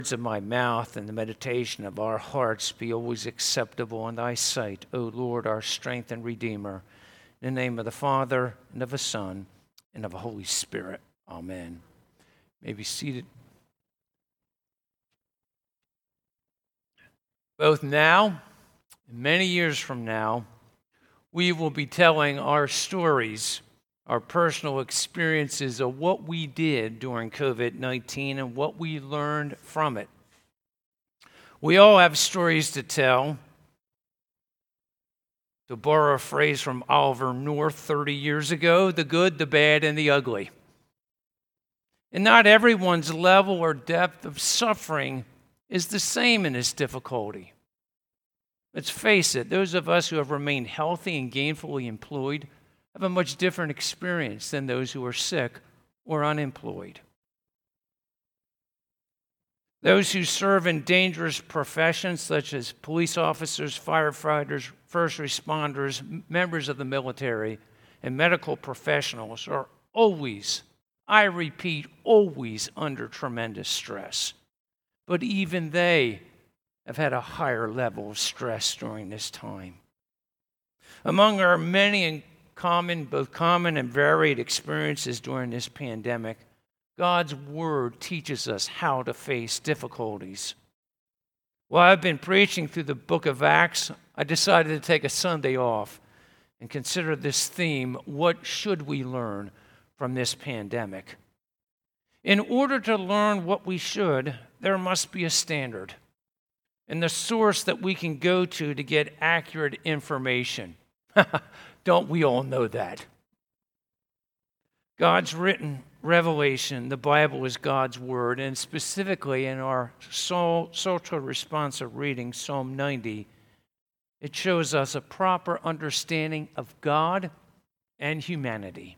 Of my mouth and the meditation of our hearts be always acceptable in thy sight, O Lord, our strength and Redeemer. In the name of the Father, and of the Son, and of the Holy Spirit. Amen. You may be seated. Both now and many years from now, we will be telling our stories, our personal experiences of what we did during COVID-19 and what we learned from it. We all have stories to tell. To borrow a phrase from Oliver North 30 years ago, the good, the bad, and the ugly. And not everyone's level or depth of suffering is the same in this difficulty. Let's face it, those of us who have remained healthy and gainfully employed have a much different experience than those who are sick or unemployed. Those who serve in dangerous professions such as police officers, firefighters, first responders, members of the military, and medical professionals are always, I repeat, always under tremendous stress. But even they have had a higher level of stress during this time. Among our many and both common and varied experiences during this pandemic, God's Word teaches us how to face difficulties. While I've been preaching through the book of Acts, I decided to take a Sunday off and consider this theme, what should we learn from this pandemic? In order to learn what we should, there must be a standard and the source that we can go to get accurate information. Don't we all know that? God's written revelation, the Bible is God's Word, and specifically in our social responsive reading, Psalm 90, it shows us a proper understanding of God and humanity.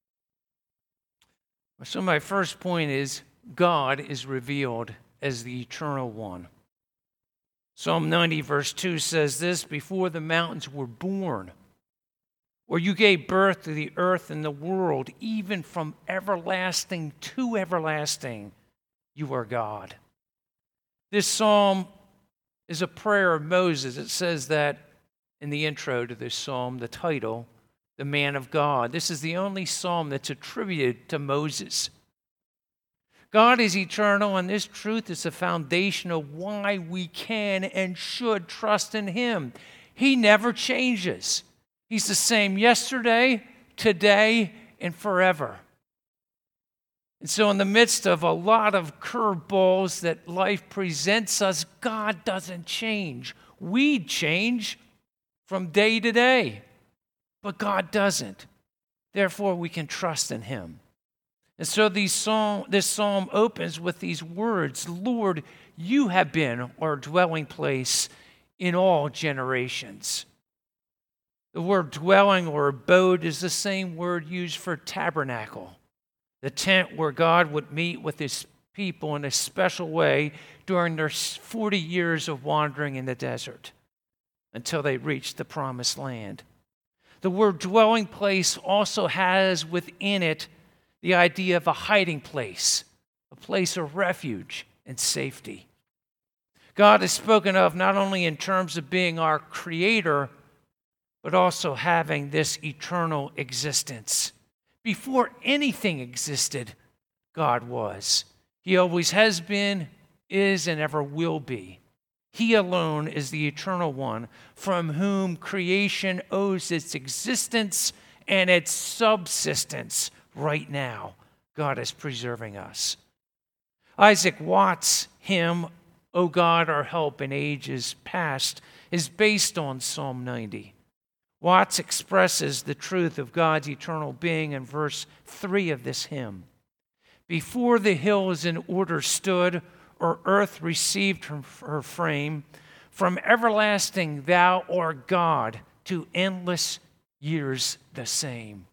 So my first point is, God is revealed as the Eternal One. Psalm 90 verse 2 says this, before the mountains were born, or you gave birth to the earth and the world, even from everlasting to everlasting, you are God. This psalm is a prayer of Moses. It says that in the intro to this psalm, the title, the man of God. This is the only psalm that's attributed to Moses. God is eternal, and this truth is the foundation of why we can and should trust in Him. He never changes. He's the same yesterday, today, and forever. And so in the midst of a lot of curveballs that life presents us, God doesn't change. We change from day to day, but God doesn't. Therefore, we can trust in Him. And so this psalm opens with these words, Lord, you have been our dwelling place in all generations. The word dwelling or abode is the same word used for tabernacle, the tent where God would meet with His people in a special way during their 40 years of wandering in the desert until they reached the promised land. The word dwelling place also has within it the idea of a hiding place, a place of refuge and safety. God is spoken of not only in terms of being our creator, but also having this eternal existence. Before anything existed, God was. He always has been, is, and ever will be. He alone is the eternal one from whom creation owes its existence and its subsistence right now. God is preserving us. Isaac Watts' hymn, O God, our help in ages past, is based on Psalm 90. Watts expresses the truth of God's eternal being in verse 3 of this hymn. Before the hills in order stood, or earth received her frame, from everlasting thou art God, to endless years the same.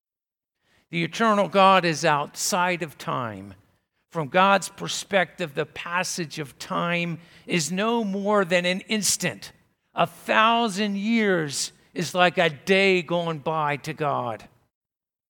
The eternal God is outside of time. From God's perspective, the passage of time is no more than an instant. 1,000 years is like a day gone by to God.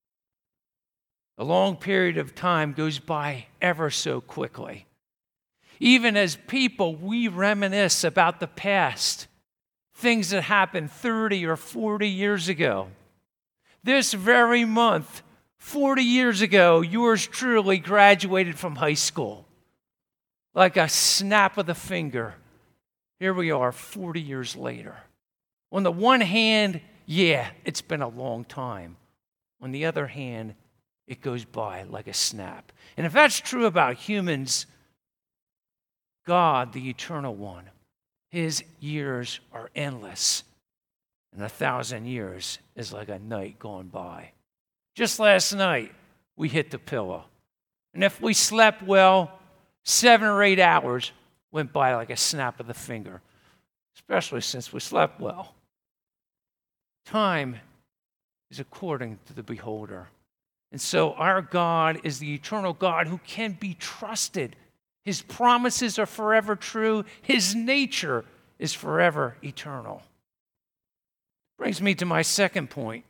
A long period of time goes by ever so quickly. Even as people, we reminisce about the past, things that happened 30 or 40 years ago. This very month, 40 years ago, yours truly graduated from high school. Like a snap of the finger. Here we are 40 years later. On the one hand, yeah, it's been a long time. On the other hand, it goes by like a snap. And if that's true about humans, God, the Eternal One, his years are endless. And 1,000 years is like a night gone by. Just last night, we hit the pillow. And if we slept well, 7 or 8 hours went by like a snap of the finger, especially since we slept well. Time is according to the beholder. And so our God is the eternal God who can be trusted. His promises are forever true. His nature is forever eternal. Brings me to my second point.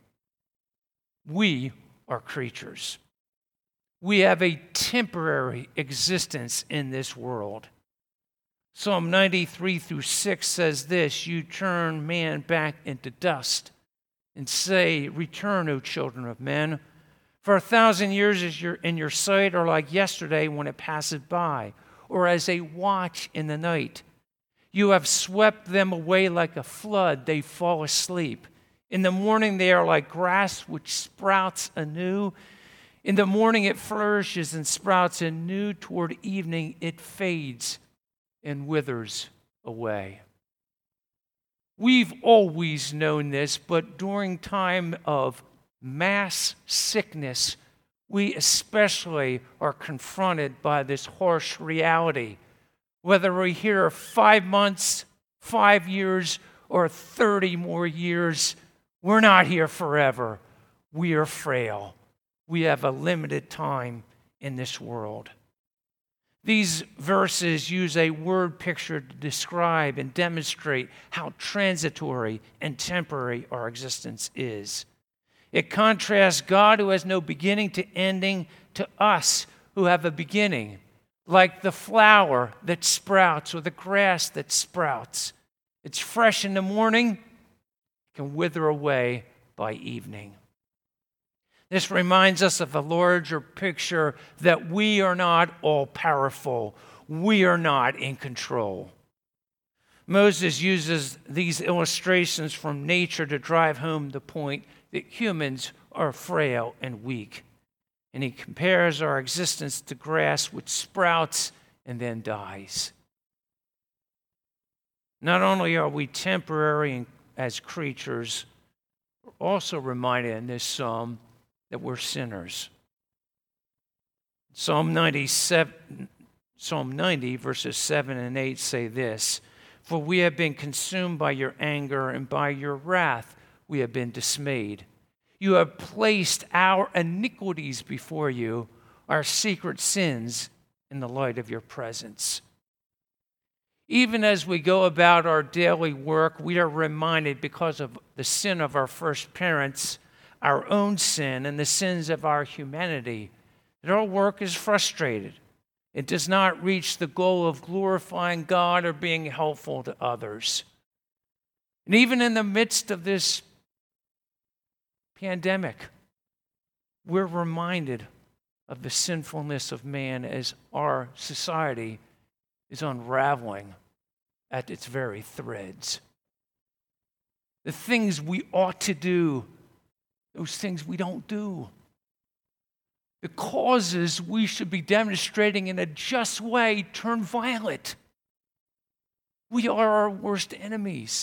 We are creatures. We have a temporary existence in this world. Psalm 93-6 says this, "You turn man back into dust and say, 'Return, O children of men. For 1,000 years in your sight are like yesterday when it passes by, or as a watch in the night. You have swept them away like a flood. They fall asleep. In the morning they are like grass which sprouts anew. In the morning it flourishes and sprouts anew. Toward evening it fades and withers away.'" We've always known this, but during time of mass sickness, we especially are confronted by this harsh reality. Whether we hear 5 months, 5 years, or 30 more years, we're not here forever. We are frail. We have a limited time in this world. These verses use a word picture to describe and demonstrate how transitory and temporary our existence is. It contrasts God, who has no beginning to ending, to us who have a beginning, like the flower that sprouts or the grass that sprouts. It's fresh in the morning, can wither away by evening. This reminds us of a larger picture that we are not all-powerful. We are not in control. Moses uses these illustrations from nature to drive home the point that humans are frail and weak. And he compares our existence to grass which sprouts and then dies. Not only are we temporary as creatures, we're also reminded in this psalm that we're sinners. Psalm 90, verses 7 and 8 say this, "For we have been consumed by your anger, and by your wrath we have been dismayed. You have placed our iniquities before you, our secret sins in the light of your presence." Even as we go about our daily work, we are reminded, because of the sin of our first parents, our own sin, and the sins of our humanity, that our work is frustrated. It does not reach the goal of glorifying God or being helpful to others. And even in the midst of this pandemic, we're reminded of the sinfulness of man as our society is unraveling at its very threads. The things we ought to do, those things we don't do. The causes we should be demonstrating in a just way turn violent. We are our worst enemies.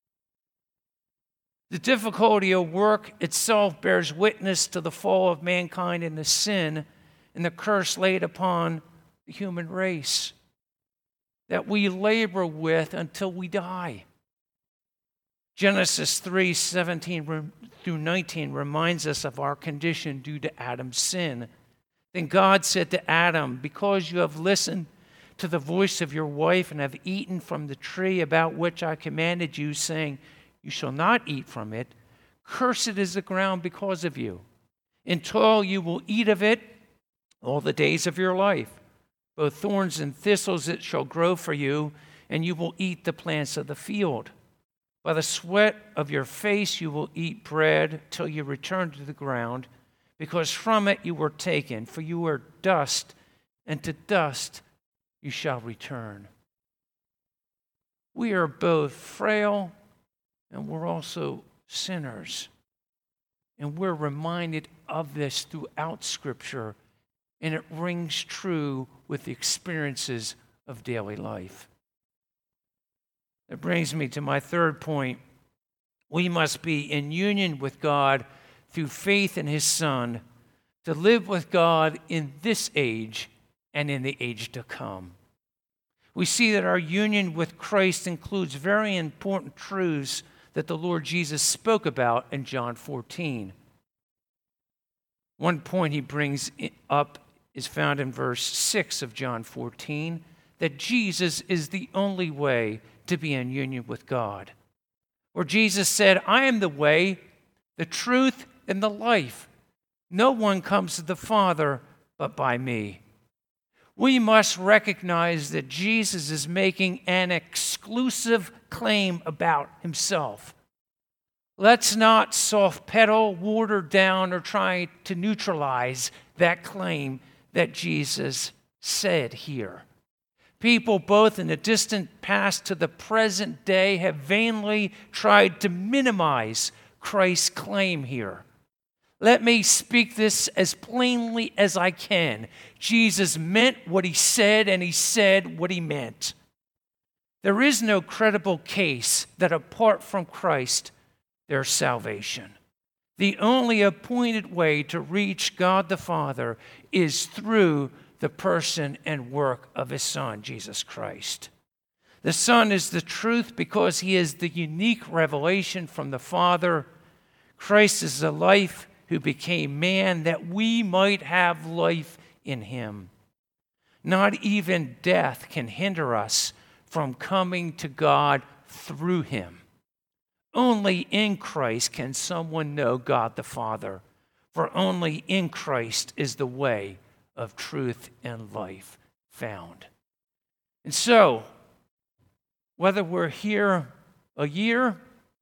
The difficulty of work itself bears witness to the fall of mankind and the sin and the curse laid upon the human race that we labor with until we die. Genesis 3:17-19 reminds us of our condition due to Adam's sin. Then God said to Adam, "Because you have listened to the voice of your wife and have eaten from the tree about which I commanded you, saying, 'You shall not eat from it,' cursed is the ground because of you. In toil you will eat of it all the days of your life. Both thorns and thistles it shall grow for you, and you will eat the plants of the field. By the sweat of your face you will eat bread till you return to the ground, because from it you were taken, for you are dust, and to dust you shall return. We are both frail and we're also sinners. And we're reminded of this throughout Scripture, and it rings true with the experiences of daily life. That brings me to my third point. We must be in union with God through faith in His Son to live with God in this age and in the age to come. We see that our union with Christ includes very important truths that the Lord Jesus spoke about in John 14. One point he brings up is found in verse 6 of John 14, that Jesus is the only way to be in union with God. Where Jesus said, I am the way, the truth, and the life. No one comes to the Father but by me. We must recognize that Jesus is making an exclusive claim about himself. Let's not soft pedal, water down, or try to neutralize that claim that Jesus said here. People both in the distant past to the present day have vainly tried to minimize Christ's claim here. Let me speak this as plainly as I can. Jesus meant what he said, and he said what he meant. There is no credible case that apart from Christ, there's salvation. The only appointed way to reach God the Father is through the person and work of his Son, Jesus Christ. The Son is the truth because he is the unique revelation from the Father. Christ is the life who became man that we might have life in him. Not even death can hinder us from coming to God through him. Only in Christ can someone know God the Father, for only in Christ is the way of truth and life found. And so, whether we're here a year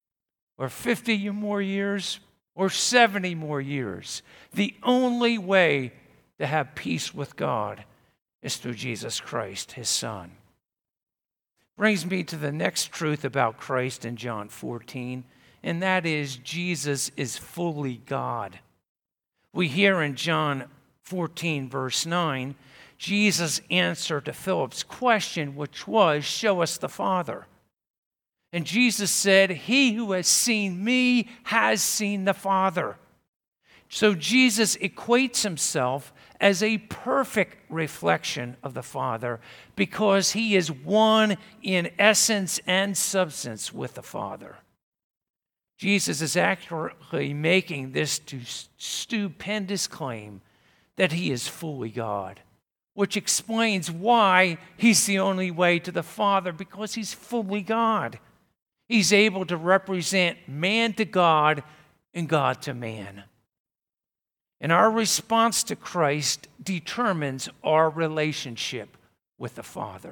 or 50 or more years or 70 more years, the only way to have peace with God is through Jesus Christ, his Son. Brings me to the next truth about Christ in John 14, and that is Jesus is fully God. We hear in John 14, verse 9, Jesus' answer to Philip's question, which was, show us the Father. And Jesus said, he who has seen me has seen the Father. So Jesus equates himself as a perfect reflection of the Father because he is one in essence and substance with the Father. Jesus is accurately making this stupendous claim that he is fully God, which explains why he's the only way to the Father, because he's fully God. He's able to represent man to God and God to man. And our response to Christ determines our relationship with the Father.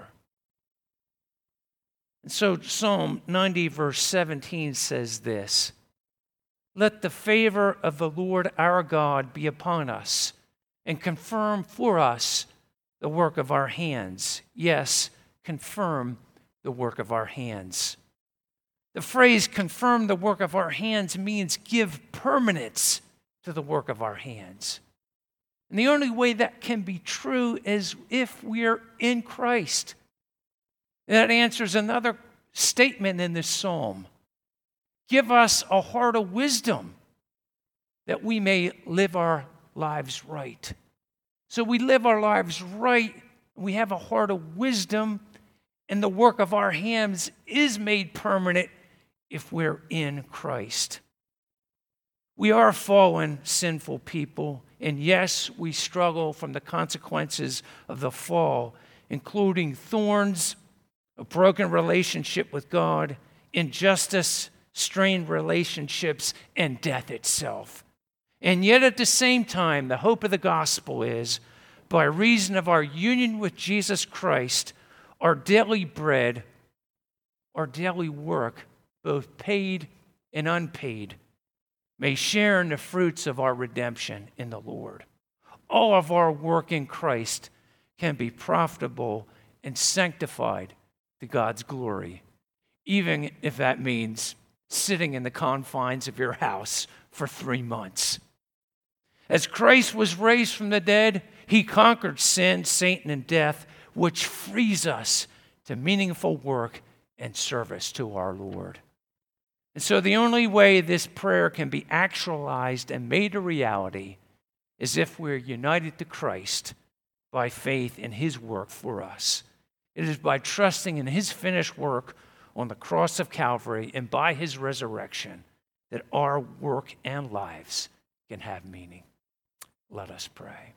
And so Psalm 90, verse 17 says this, let the favor of the Lord our God be upon us, and confirm for us the work of our hands. Yes, confirm the work of our hands. The phrase confirm the work of our hands means give permanence to the work of our hands. And the only way that can be true is if we're in Christ. That answers another statement in this psalm. Give us a heart of wisdom that we may live our lives right. So we live our lives right, we have a heart of wisdom, and the work of our hands is made permanent if we're in Christ. We are fallen, sinful people, and yes, we struggle from the consequences of the fall, including thorns, a broken relationship with God, injustice, strained relationships, and death itself. And yet at the same time, the hope of the gospel is by reason of our union with Jesus Christ, our daily bread, our daily work, both paid and unpaid, may share in the fruits of our redemption in the Lord. All of our work in Christ can be profitable and sanctified to God's glory, even if that means sitting in the confines of your house for 3 months. As Christ was raised from the dead, he conquered sin, Satan, and death, which frees us to meaningful work and service to our Lord. And so the only way this prayer can be actualized and made a reality is if we're united to Christ by faith in his work for us. It is by trusting in his finished work on the cross of Calvary and by his resurrection that our work and lives can have meaning. Let us pray.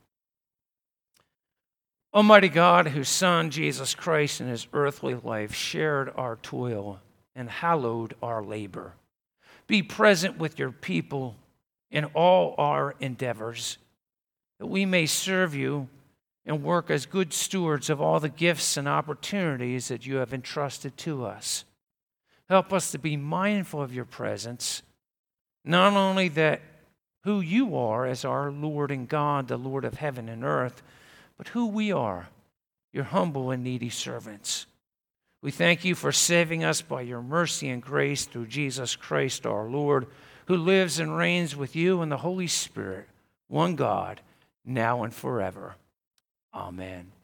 Almighty God, whose Son, Jesus Christ, in his earthly life shared our toil and hallowed our labor, be present with your people in all our endeavors, that we may serve you and work as good stewards of all the gifts and opportunities that you have entrusted to us. Help us to be mindful of your presence, not only that who you are as our Lord and God, the Lord of heaven and earth, but who we are, your humble and needy servants. We thank you for saving us by your mercy and grace through Jesus Christ our Lord, who lives and reigns with you in the Holy Spirit, one God, now and forever. Amen.